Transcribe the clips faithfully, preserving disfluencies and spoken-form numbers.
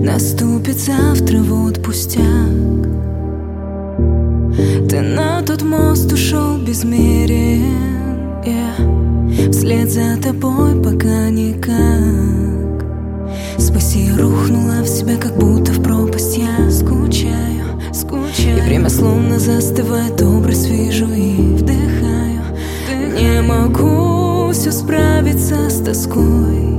Наступит завтра, вот пустяк. Ты на тот мост ушел безмерен, yeah. Вслед за тобой пока никак. Спаси, я рухнула в себя, как будто в пропасть. Я скучаю, скучаю. И время словно застывает, образ вижу и вдыхаю. Не могу все справиться с тоской.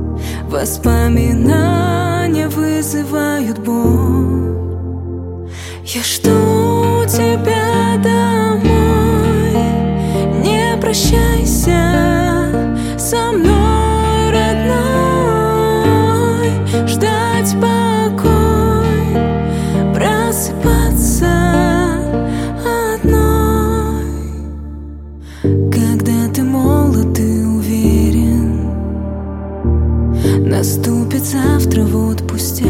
Воспоминания вызывают боль. Я жду тебя домой. Не прощайся со мной, родной. Ждать покой, просыпаться одной. Когда ты молод и уверен, наступит завтра, вот пустяк.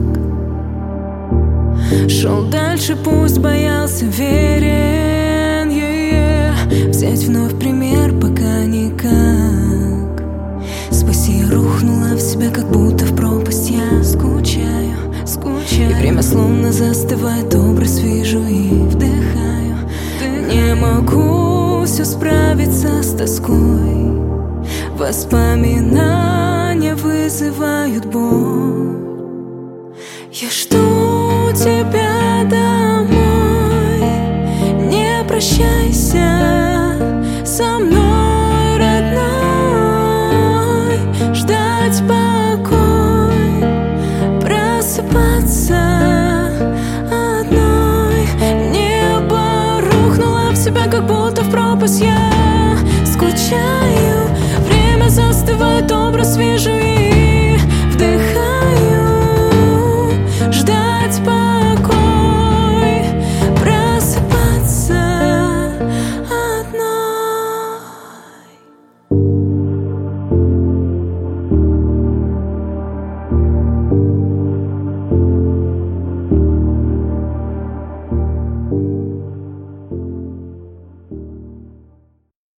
Шел дальше, пусть боялся, верен, yeah, yeah. Взять вновь пример, пока никак. Спаси, я рухнула в себя, как будто в пропасть. Я скучаю, скучаю. И время словно застывает, образ вижу и вдыхаю. Не могу все справиться с тоской. Воспоминания вызывают боль. Я жду тебя домой. Не прощайся со мной, родной. Ждать покой, просыпаться одной. Небо рухнуло в себя, как будто в пропасть. Я